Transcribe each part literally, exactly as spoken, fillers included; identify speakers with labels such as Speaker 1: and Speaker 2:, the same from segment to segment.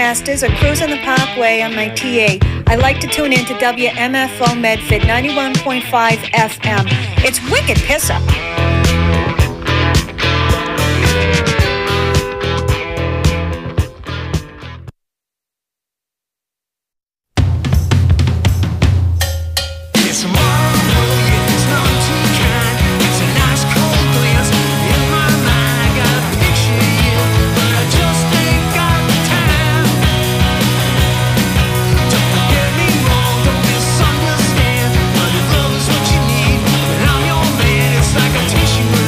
Speaker 1: Masters or cruising the Parkway on my T A, I like to tune in to W M F O Medford ninety-one point five F M. It's wicked piss up.
Speaker 2: What you need, and I'm your man. It's like a tissue.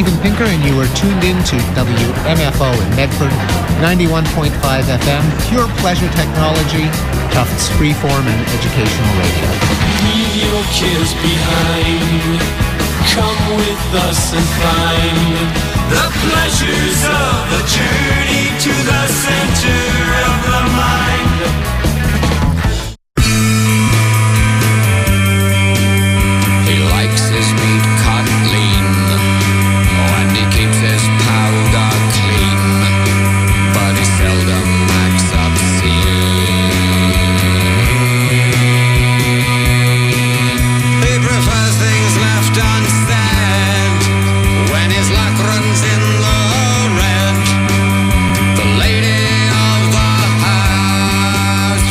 Speaker 2: Steven Pinker, and you are tuned in to W M F O in Medford, ninety-one point five F M, pure pleasure technology, Tufts freeform and educational radio.
Speaker 3: Leave your cares behind. Come with us and find the pleasures of the journey to the center of the mind.
Speaker 4: He likes his meat cut lean, oh, and he keeps his powder clean, but he seldom acts obscene. He prefers things left unsaid when his luck runs in the red. The lady of the house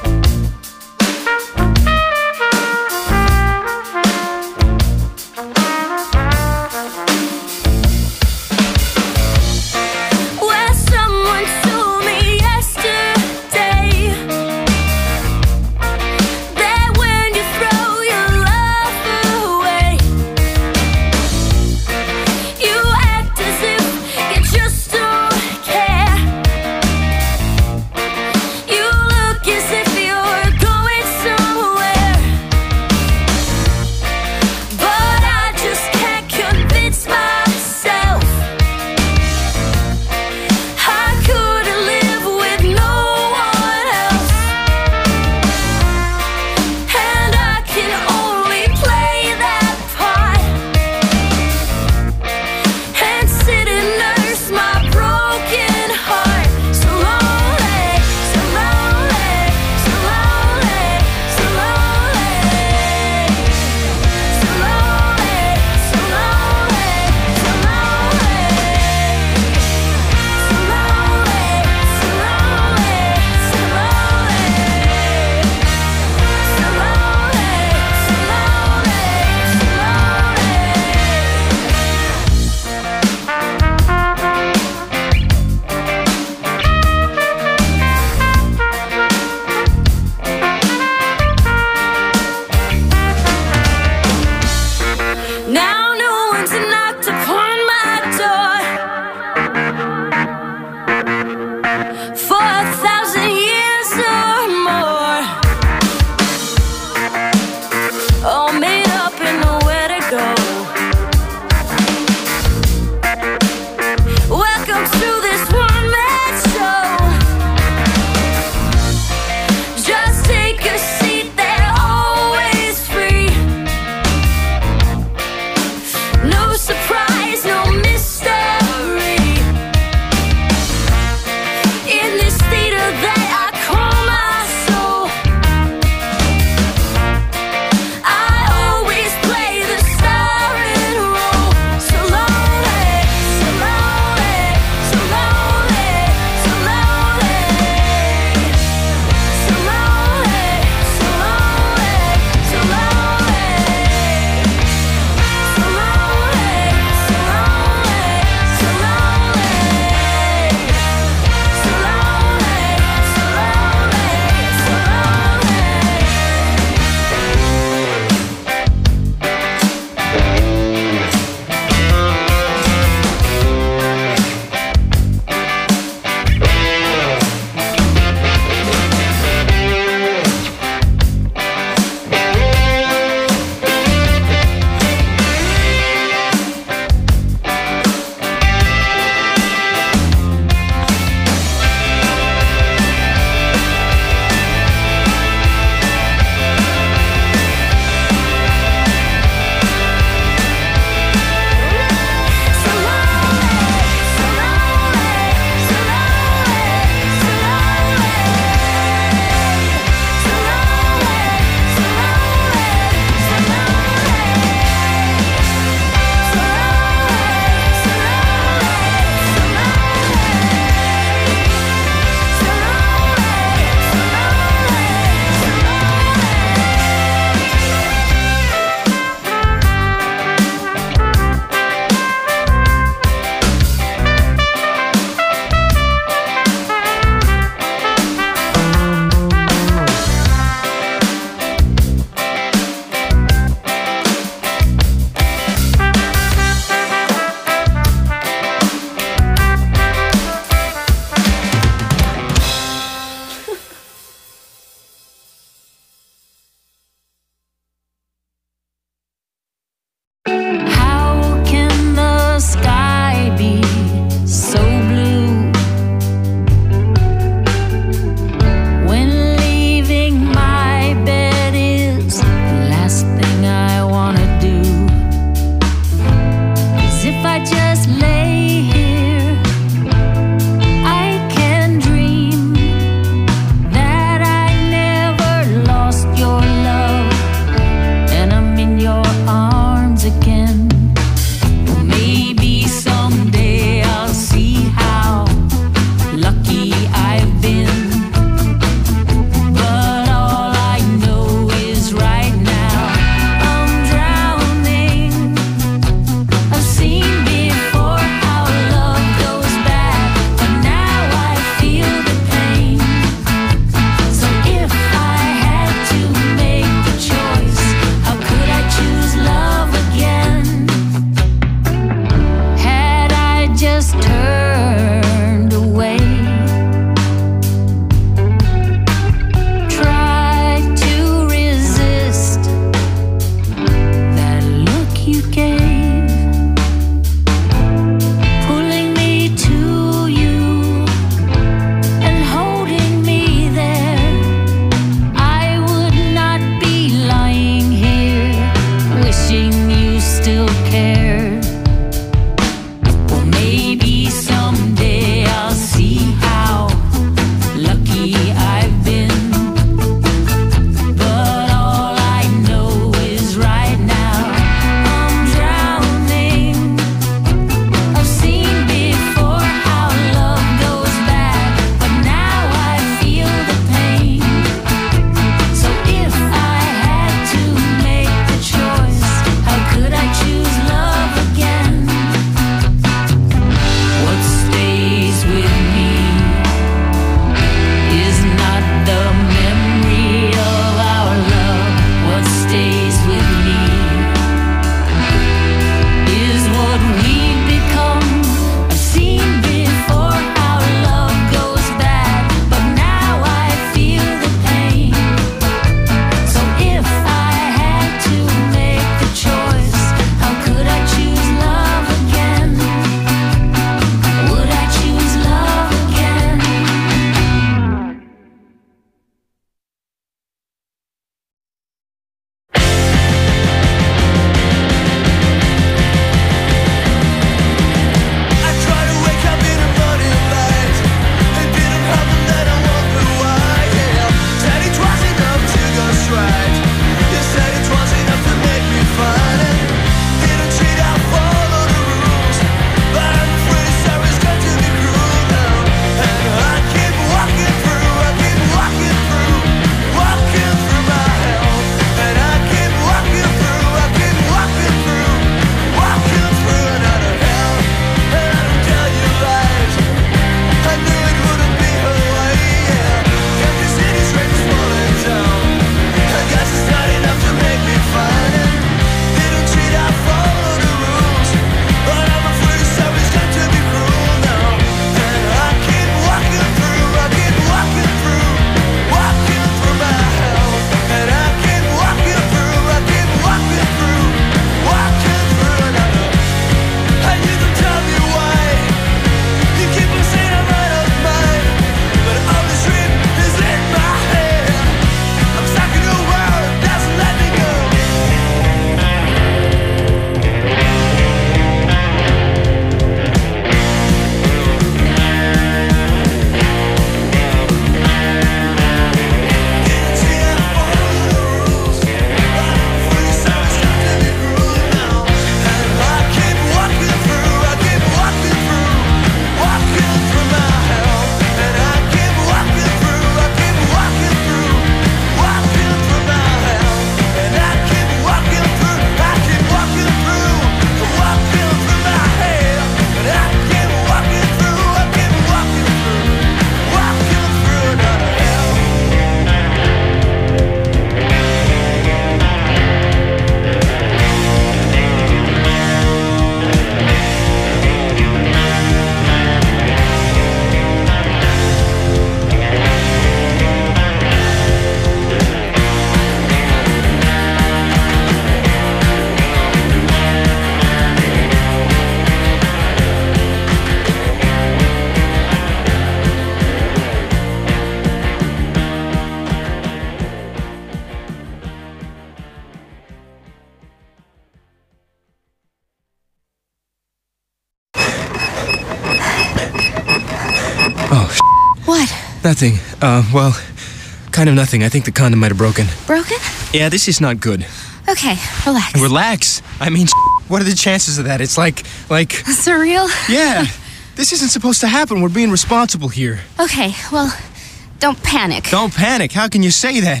Speaker 5: What?
Speaker 6: Nothing. Uh, well, kind of nothing. I think the condom might have broken.
Speaker 5: Broken?
Speaker 6: Yeah, this is not good.
Speaker 5: Okay, relax.
Speaker 6: Relax? I mean, what are the chances of that? It's like, like...
Speaker 5: Surreal?
Speaker 6: Yeah. This isn't supposed to happen. We're being responsible here.
Speaker 5: Okay, well, don't panic.
Speaker 6: Don't panic. How can you say that?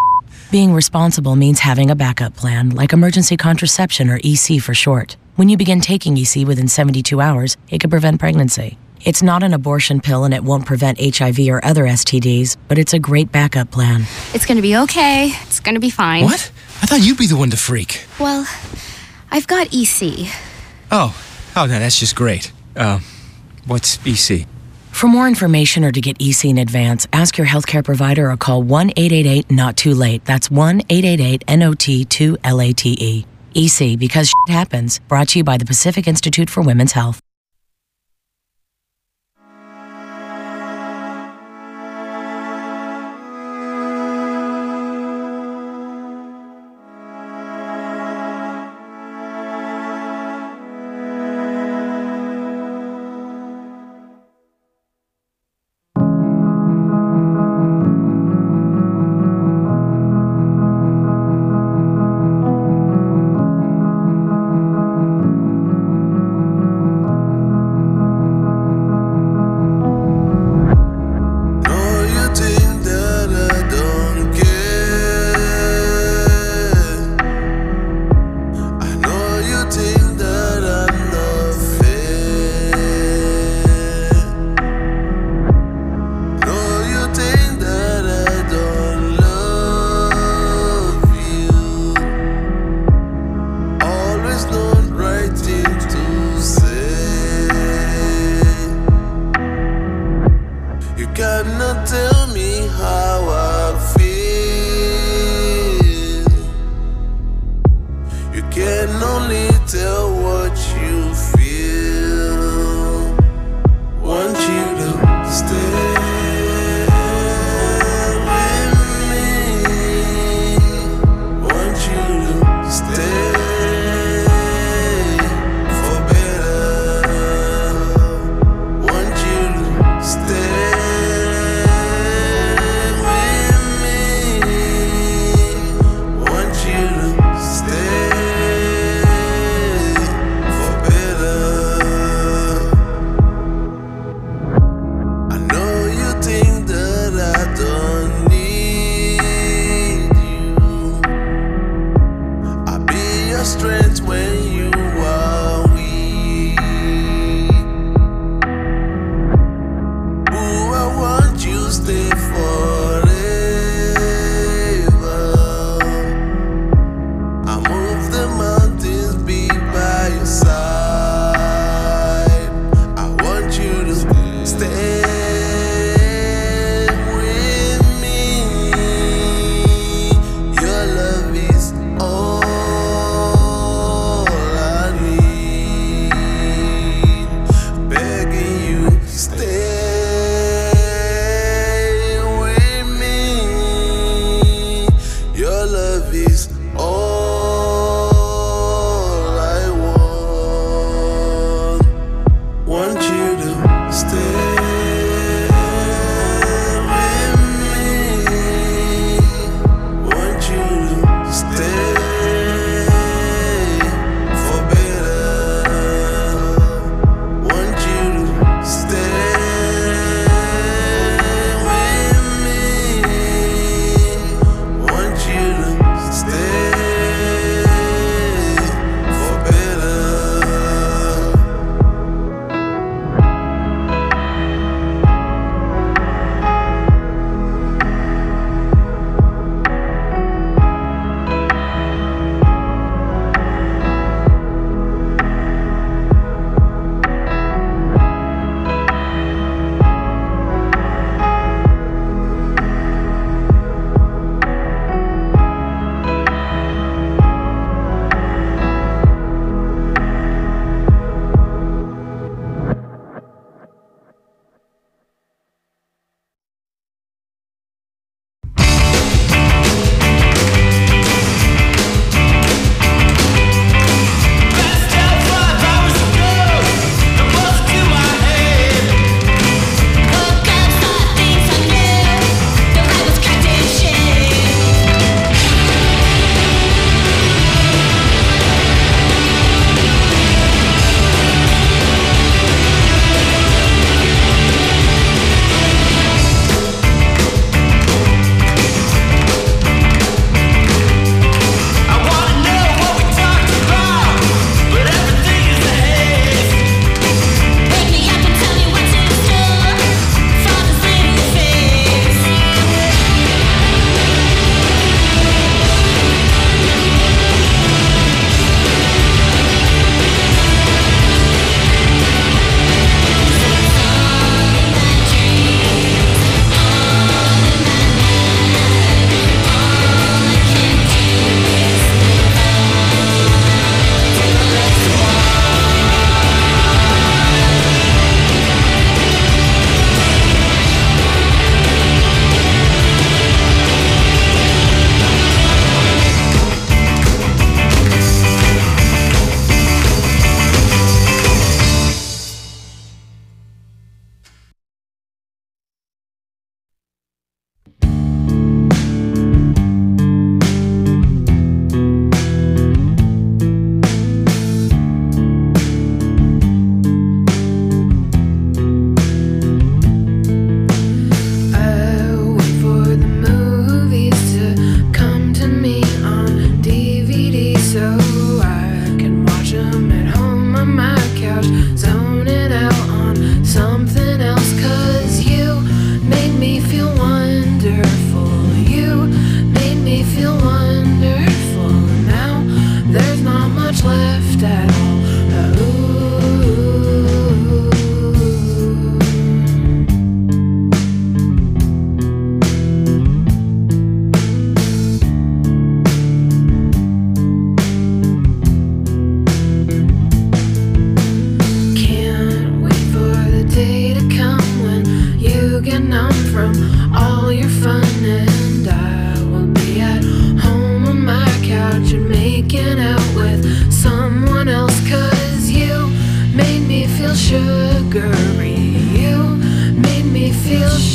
Speaker 7: Being responsible means having a backup plan, like emergency contraception or E C for short. When you begin taking E C within seventy-two hours, it can prevent pregnancy. It's not an abortion pill and it won't prevent H I V or other S T Ds, but it's a great backup plan.
Speaker 5: It's gonna be okay. It's gonna be fine.
Speaker 6: What? I thought you'd be the one to freak.
Speaker 5: Well, I've got E C.
Speaker 6: Oh. Oh, no, that's just great. Uh, what's E C?
Speaker 7: For more information or to get E C in advance, ask your healthcare provider or call one eight eight eight not too late. That's one eight eight eight N O T two L A T E. E C, because shit happens. Brought to you by the Pacific Institute for Women's Health.
Speaker 8: Stay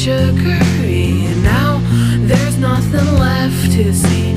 Speaker 8: sugary. Now there's nothing left to see.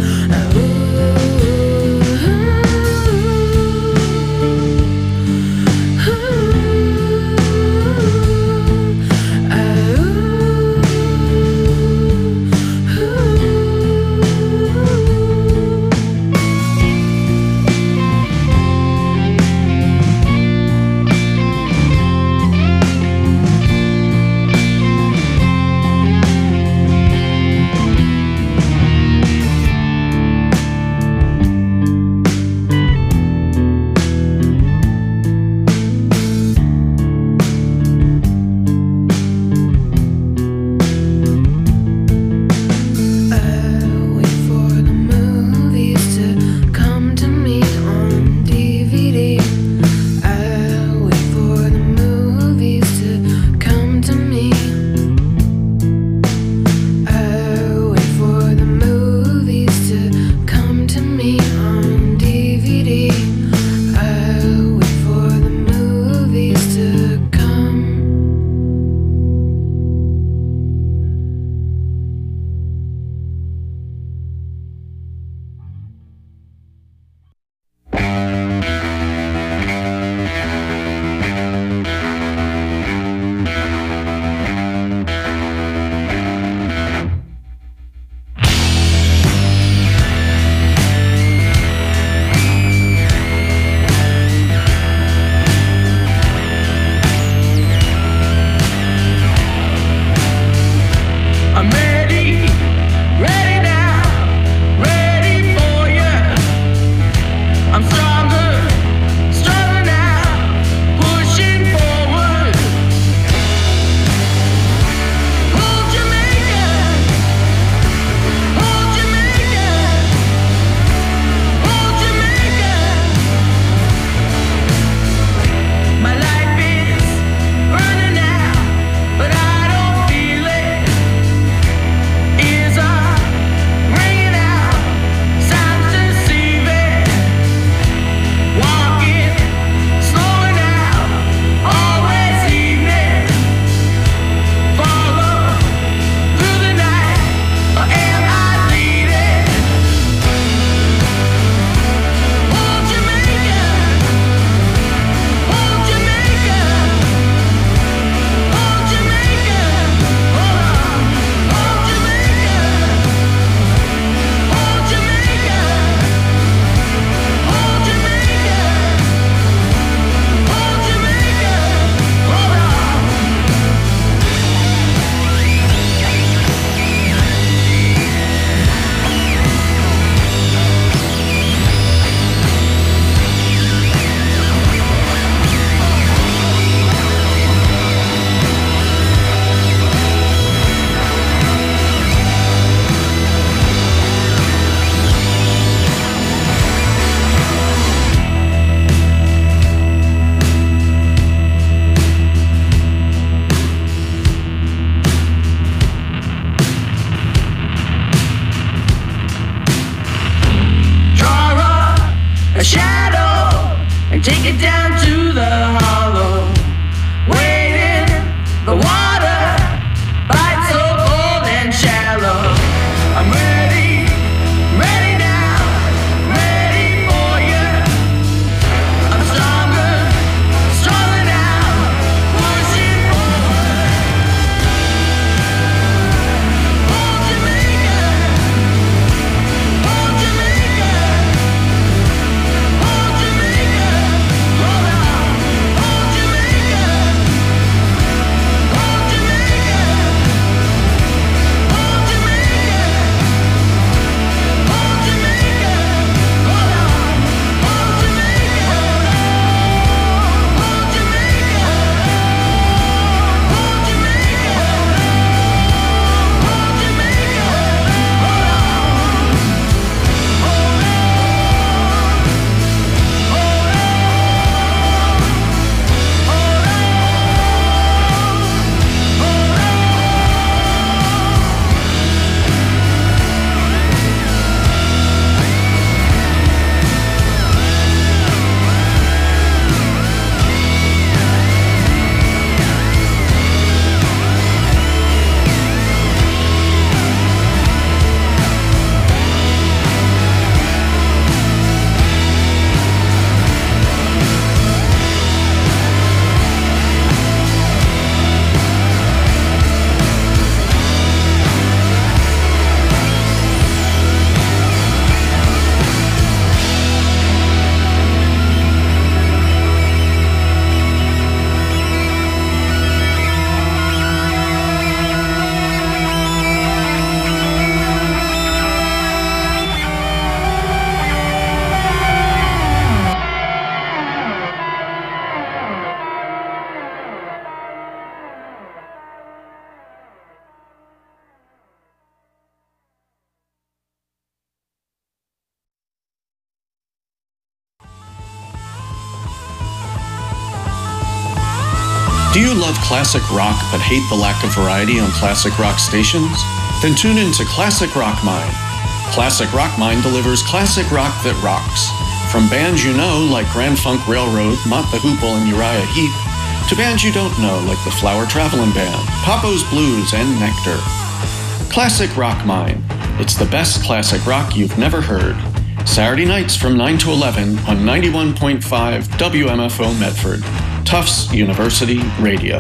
Speaker 9: Do you love classic rock but hate the lack of variety on classic rock stations? Then tune in to Classic Rock Mine. Classic Rock Mine delivers classic rock that rocks. From bands you know like Grand Funk Railroad, Mott the Hoople, and Uriah Heep, to bands you don't know like the Flower Traveling Band, Papo's Blues, and Nectar. Classic Rock Mine. It's the best classic rock you've never heard. Saturday nights from nine to eleven on ninety-one point five W M F O Medford, Tufts University Radio.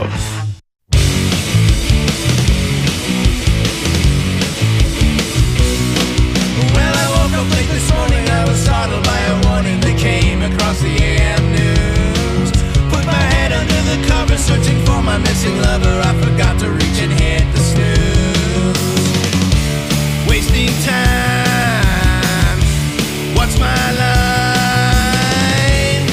Speaker 3: Well, I woke up late this morning, I was startled by a warning that came across the A M news. Put my head under the covers, searching for my missing lover. I forgot to reach and hit the snooze. Wasting time, what's my line?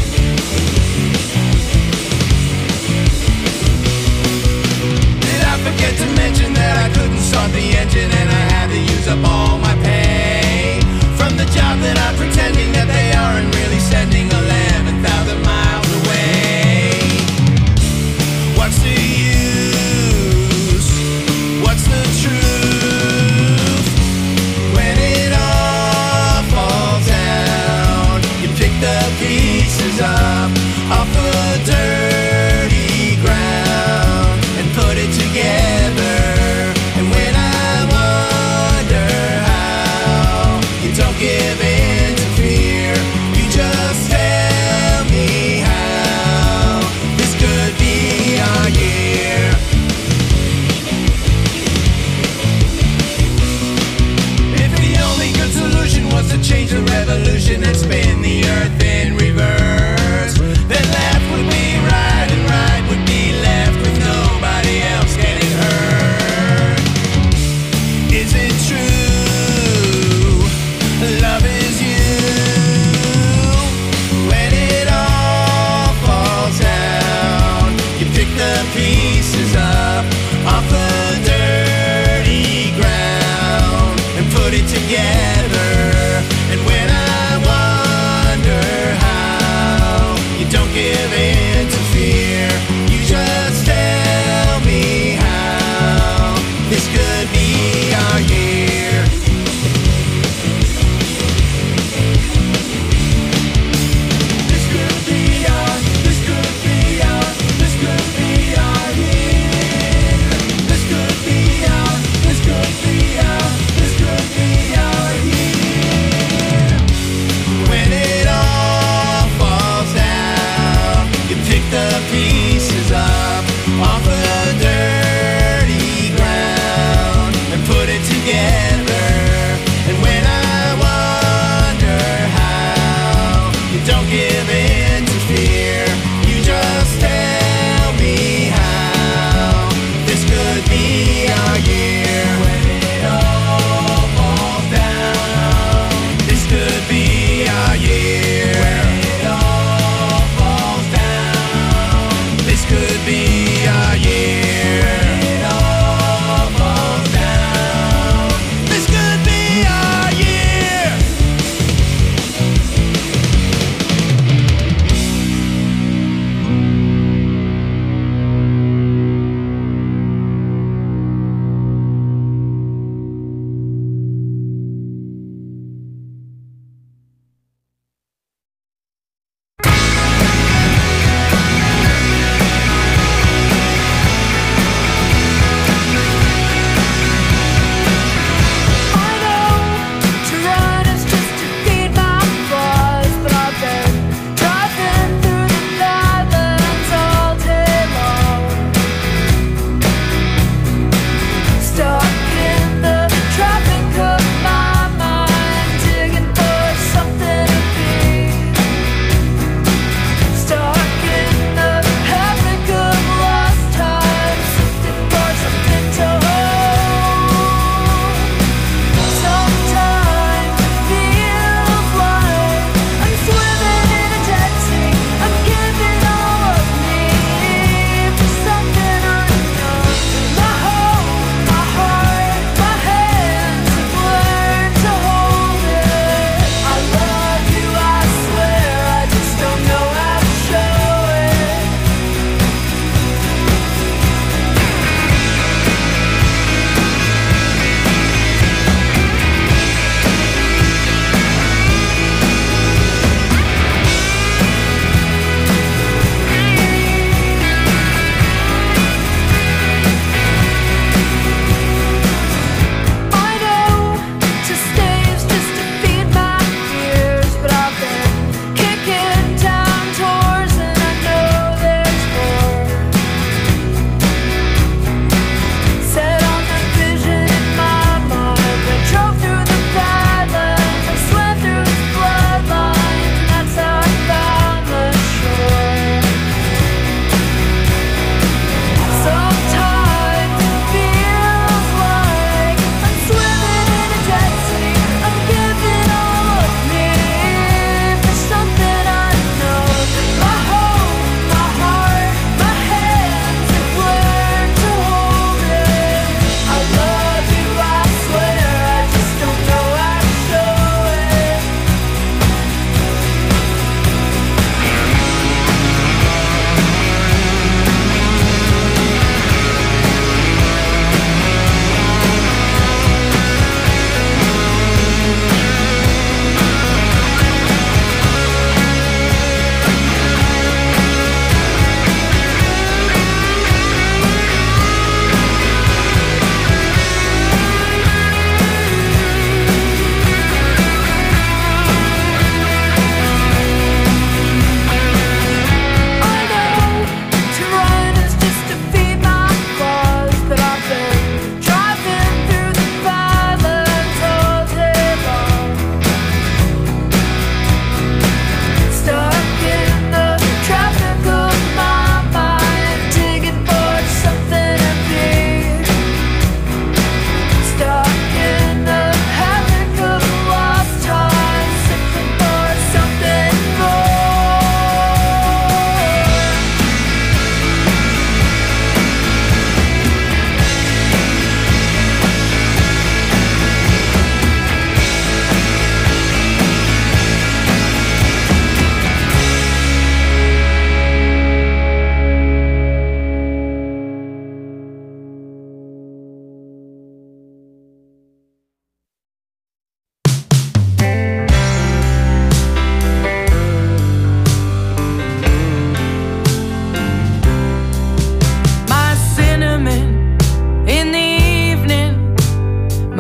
Speaker 3: Did I forget to mention that I couldn't start the engine and I had to use up all my pay from the job that I'm pretending that they aren't really sending eleven thousand miles away? What's the use? What's the truth? When it all falls down, you pick the pieces up off the dirty ground and put it together. And when I wonder how you don't give in to fear, you just tell me how this could be our year. If the only good solution was to change the revolution and spin the earth in reverse, then left would be right and right would be left with nobody else getting hurt. Is it true? Love is you. When it all falls down, you pick the pieces up off the dirty ground and put it together. And when I wonder how you don't give in to fear, you just tell me how this could be our year. This could be our, this could be our, this could be our year.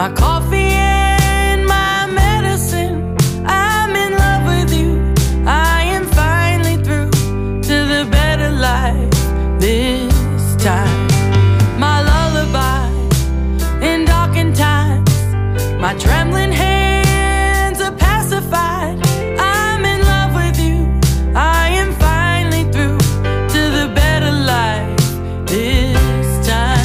Speaker 8: my coffee and my medicine. I'm in love with you. I am finally through to the better life this time. My lullaby in darkened times, my trembling hands are pacified. I'm in love with you. I am finally through to the better life this time.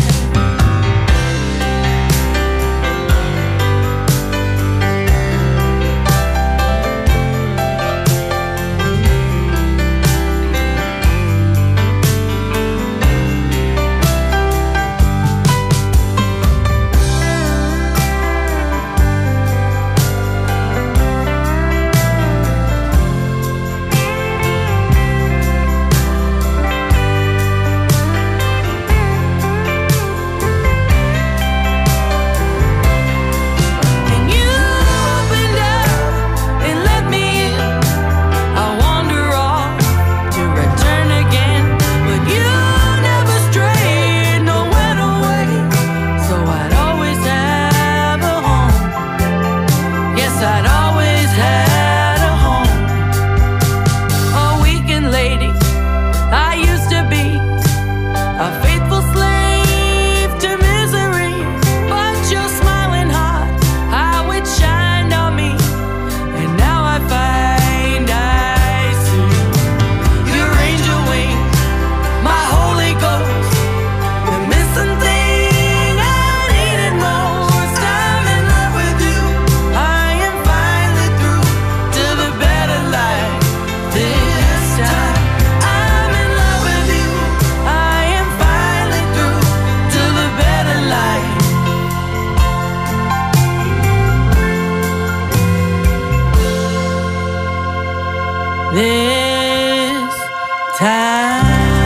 Speaker 8: This time.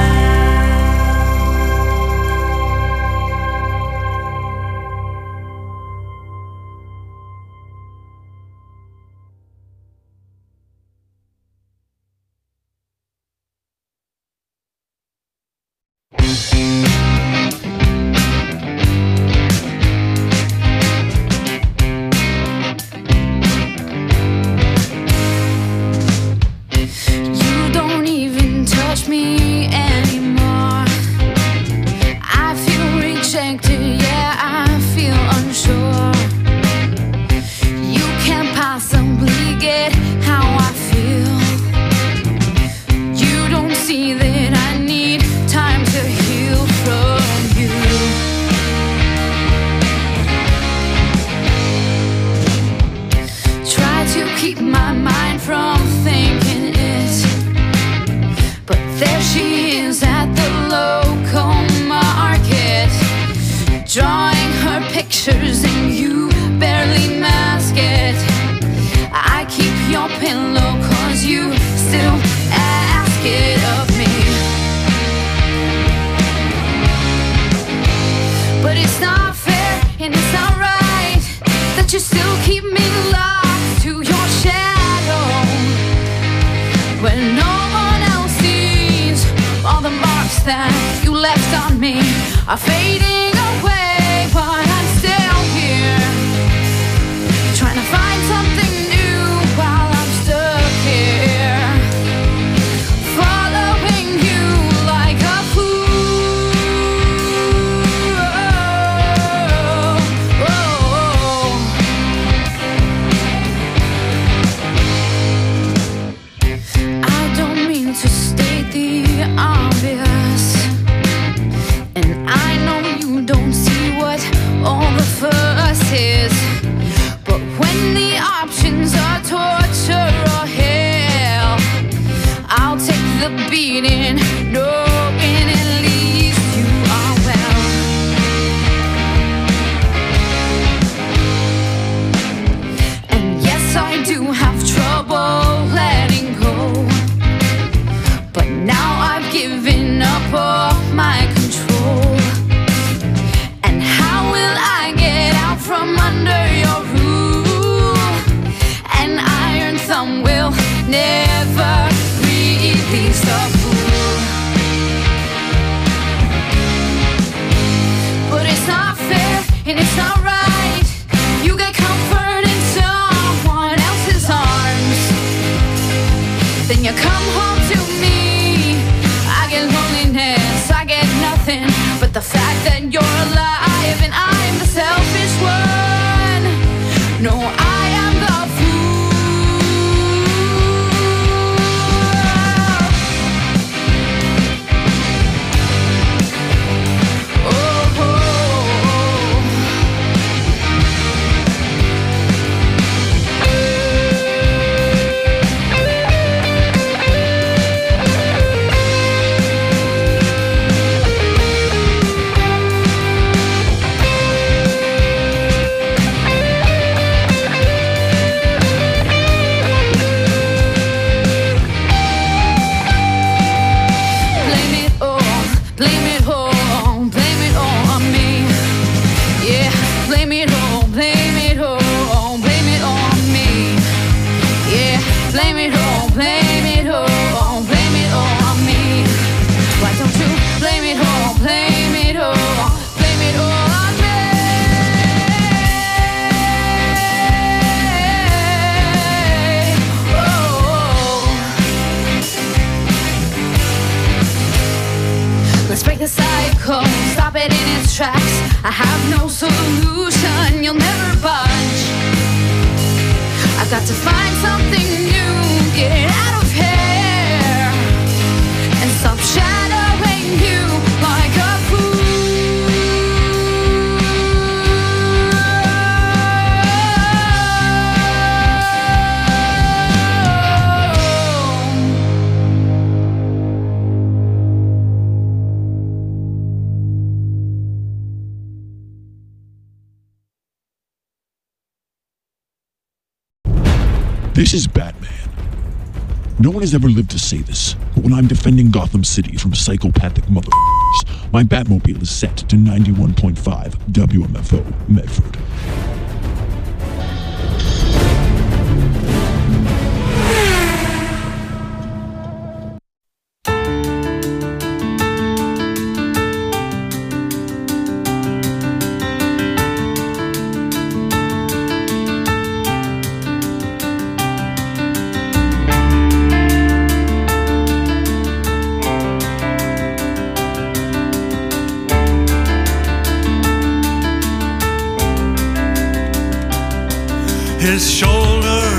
Speaker 10: You don't even touch me anymore. I feel rejected, yeah, I feel unsure. You can't possibly get how I feel. You don't see that I need time to heal from you. Try to keep my mind from thinking it, but there she is at the local market, drawing her pictures and you barely mask it. I keep your pillow cause you still ask it of me, but it's not fair and it's not right that you still keep me lost to your shadow when no one else sees. All the marks that you left on me are fading away, but I'm still here, trying to find something new while I'm stuck here, following you like a fool. Oh, oh. I don't mean to state the obvious, and I know you fact that you're alive and I'm the selfish one. No, I am the stop it in its tracks. I have no solution, you'll never budge. I've got to find something new, get it out of here, and stop shadowing you like a fool.
Speaker 11: This is Batman. No one has ever lived to say this, but when I'm defending Gotham City from psychopathic motherfuckers, my Batmobile is set to ninety-one point five W M F O Medford.
Speaker 3: His shoulder